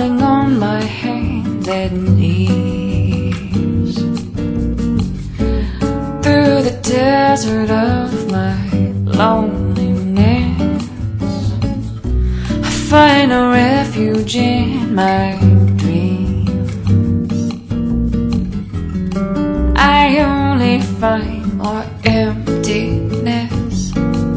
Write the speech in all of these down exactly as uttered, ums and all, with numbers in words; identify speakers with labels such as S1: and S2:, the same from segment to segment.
S1: falling on my hands and knees through the desert of my loneliness. I find a refuge in my dreams. I only find more emptiness.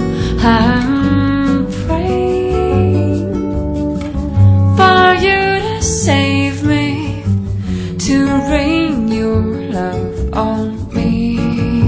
S1: I'm praying for you to save me, to rain your love on me.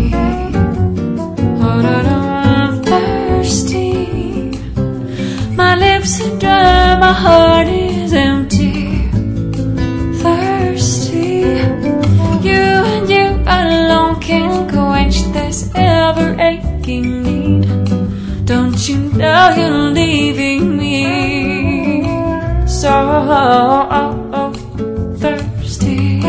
S1: Oh, I'm thirsty. My lips are dry, my heart is empty. Thirsty. You and you alone can quench this ever-aching need. Don't you know you're leaving me so thirsty?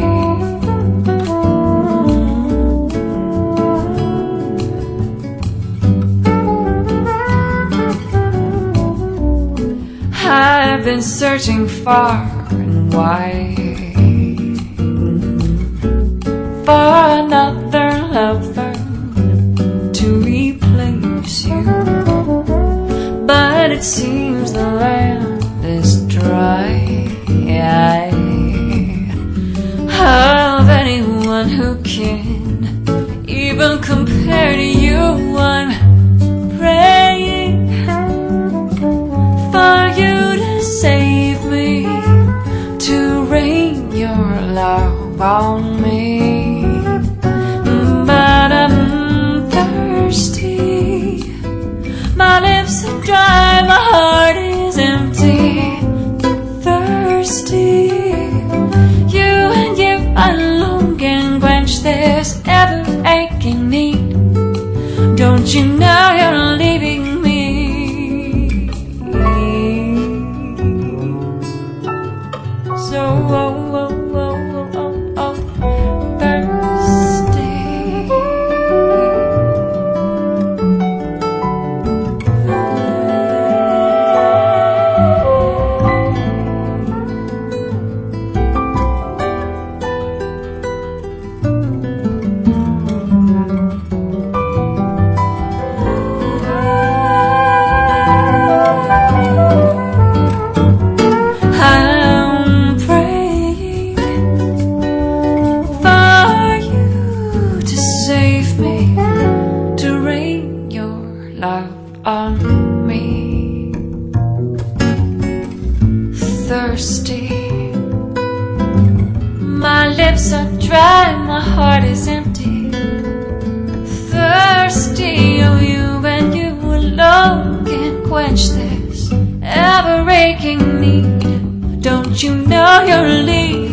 S1: I've been searching far and wide for another lover to replace you, but it seems the land is dry of anyone who can even compare to you. I'm praying for you to save me, to rain your love on me. But I'm thirsty. My lips are dry, my heart is empty. Thirsty. You and you alone can quench this ever-aching need. Don't you know you're leaving me so oh, oh, oh, oh, oh, thirsty. On me, thirsty. My lips are dry, my heart is empty. Thirsty, oh, you and you alone can quench this ever-aching need. Don't you know you're leaving